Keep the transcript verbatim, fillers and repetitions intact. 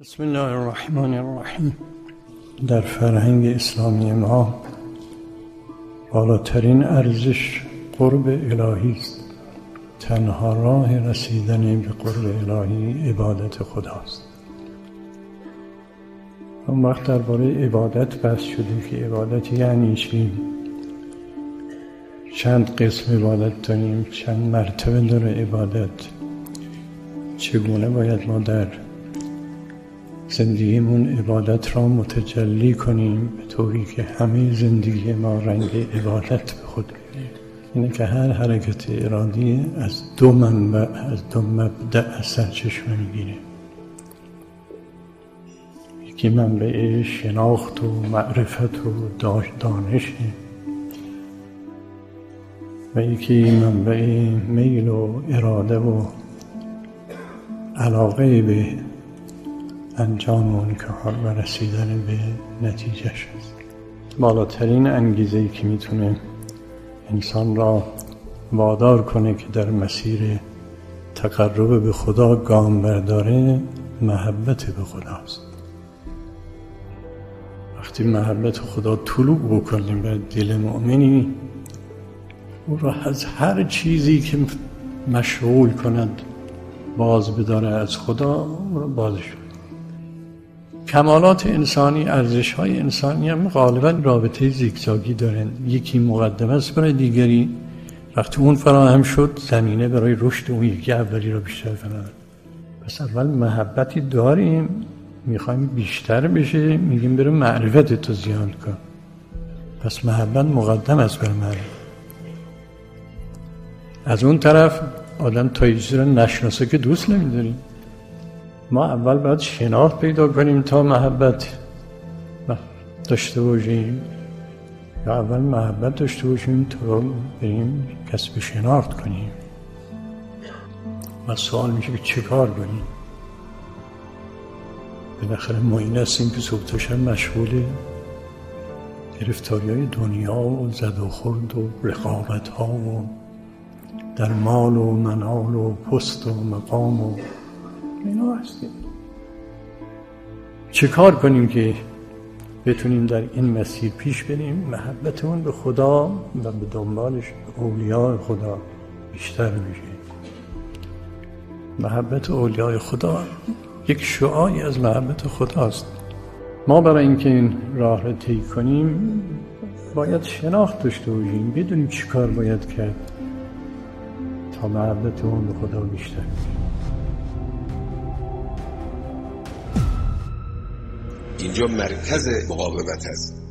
بسم الله الرحمن الرحیم. در فرهنگ اسلامی ما بالاترین ارزش قرب الهی است. تنها راه رسیدن به قرب الهی عبادت خداست. اون وقت درباره عبادت بحث شده که عبادت یعنی چی؟ چند قسم عبادت داریم، چند مرتبه داره عبادت، چگونه باید ما در زندگیمون عبادت را متجلی کنیم به طوری که همه زندگی ما رنگ عبادت به خود بگیره. اینه که هر حرکت ارادی از دو منبع، از دو مبدأ سرچشمه میگیره. یکی منبع شناخت و معرفت و دانشه و یکی منبع میل و اراده و علاقه به انجام اون کار و رسیدن به نتیجهش است. بالاترین انگیزه‌ای که میتونه انسان را وادار کنه که در مسیر تقرب به خدا گام برداره محبت به خداست. وقتی محبت خدا طلوع بکنه بر دل مؤمنی، او را از هر چیزی که مشغول کند باز بداره از خدا، او را بازش کنه. کمالات انسانی، ارزش‌های انسانی هم غالباً رابطه زیگزاگی دارن. یکی مقدمه است برای دیگری. وقتی اون فراهم شد، زمینه برای رشد اون یکی اولی را بیشتر فراهم. پس اول محبتی داریم، میخوایم بیشتر بشه، میگیم برای معرفت تو زیاد کن. پس محبت مقدم است بر معرفت. از اون طرف آدم تا یه چیزی را نشناسه که دوست نمیداریم. ما اول باید شناخت پیدا کنیم تا محبت داشته باشیم، یا اول محبت داشته باشیم تا بریم کسب شناخت کنیم. و سوال میشه که چه کار کنیم؟ بالاخره ما این هستیم که صبح تا شب مشغول گرفتاری های دنیا و زد و خورد و رقابت ها و در مال و منال و پست و مقام و اینا هستیم. چه کار کنیم که بتونیم در این مسیر پیش بریم؟ محبتمون به خدا و به دنبالش به اولیاء خدا بیشتر میشه. محبت اولیاء خدا یک شعاعی از محبت خداست. ما برای اینکه این راه را طی کنیم باید شناخت داشته باشیم، بدونیم چی کار باید کرد تا محبتمون به خدا بیشتر میشه. اینجا مرکز مقاومت است.